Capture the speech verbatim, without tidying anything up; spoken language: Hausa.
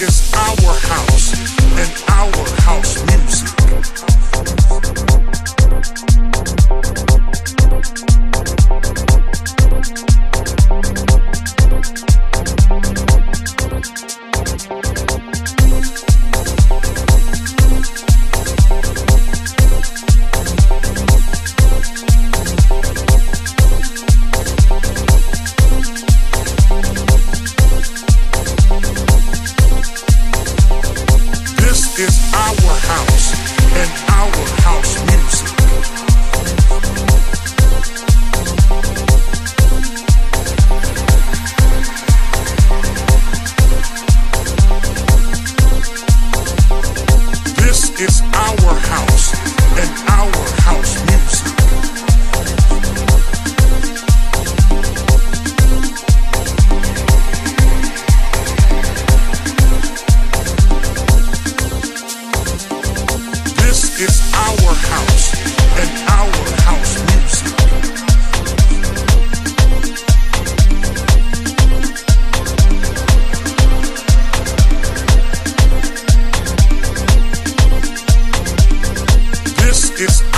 is our house and our house music. Is our house and our house music. This is our house and our house music. It's our house and our house music. This is